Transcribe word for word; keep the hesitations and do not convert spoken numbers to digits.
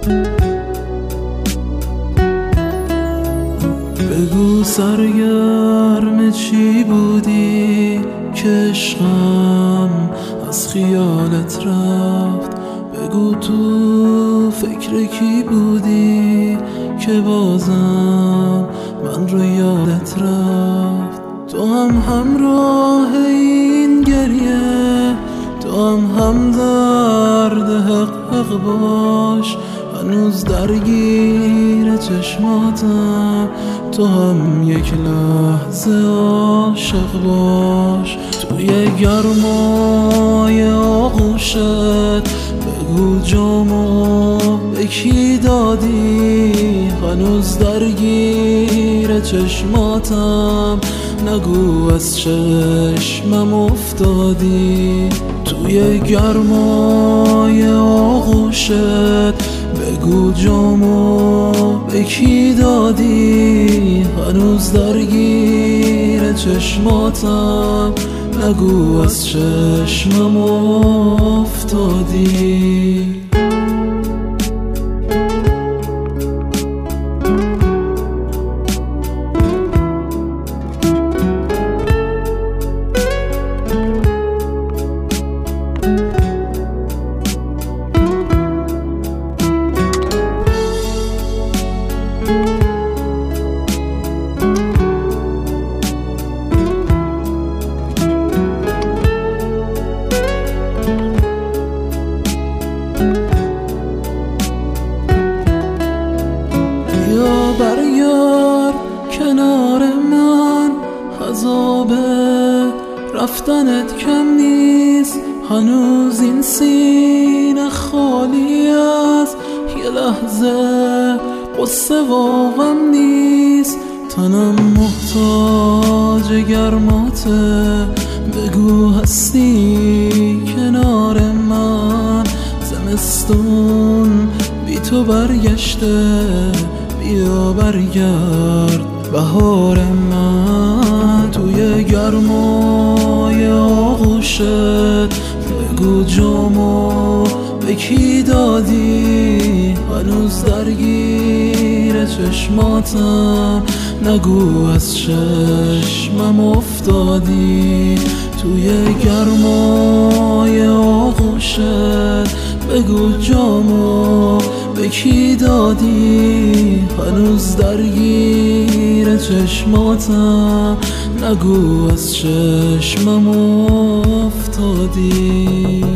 بگو سرگرم چی بودی که عشقم از خیالت رفت؟ بگو تو فکر کی بودی که بازم من رو یادت رفت؟ تو هم همراه این گریه، تو هم هم درد حق حق باش، هنوز درگیر چشماتم، تو هم یک لحظه عاشق باش. توی گرمای آغوشت بگو جامو به کی دادی، هنوز درگیر چشماتم، نگو از چشمم افتادی. توی گرمای آغوشت بگو جامو به کی دادی، هنوز درگیر چشماتم، نگو از چشمم افتادی. برگرد کنار من، عذاب رفتنت کم نیست، هنوز این سینه خالی از یه لحظه قصه و غم نیست. تنم محتاج گرماته، بگو هستی کنار من، زمستون بی تو برگشته، بیا برگرد بهار من. توی گرمای آغوشت بگو جامو به کی دادی، هنوز درگیر چشماتم، نگو از چشمم افتادی. توی گرمای آغوشت بگو جامو به کی دادی، هنوز درگیر چشماتم، نگو از چشمم افتادی.